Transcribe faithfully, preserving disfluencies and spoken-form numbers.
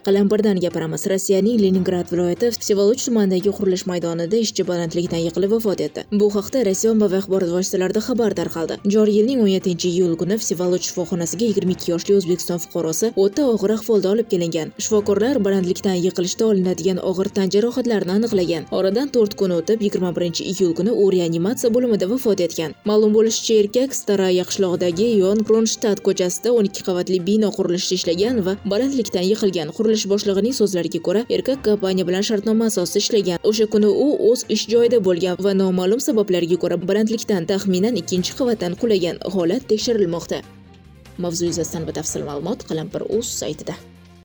Qalampirdan gapiramiz. Rossiyaning Leningrad viloyati Vsevolochy tumanidagi qurilish maydonida ishchi balandlikdan yiqilib vafot etdi. Bu haqda Rossiya ommaviy axborot vositalarida xabar tarqaldi. Joriy yilning o'n yettinchi iyul kuni Vsevolochy shifoxonasiga yigirma ikki yoshli O'zbekiston fuqarosi o'ta og'ir ahvolda olib kelingan. Shifokorlar balandlikdan yiqilishda olinadigan og'ir tan jarohatlarini aniqlagan. Oradan to'rt kun o'tib yigirma birinchi iyul kuni u reanimatsiya bo'limida vafot etgan. Ma'lum bo'lishicha, erkak Staraya qishlog'idagi Yon Kronstadt ko'chasida o'n ikki qavatli bino qurilishida ishlagan va balandlikdan yiqilgan. Qurilish boshlig'ining so'zlariga ko'ra, erkak kompaniya bilan shartnoma asosida ishlagan. O'sha kuni u o'z ish joyida bo'lgan va noma'lum sabablarga ko'ra balandlikdan taxminan ikkinchi qavatdan qulagan. Holat tekshirilmoqda. Mavzu yuzasidan batafsil ma'lumot Qalampir.uz saytida.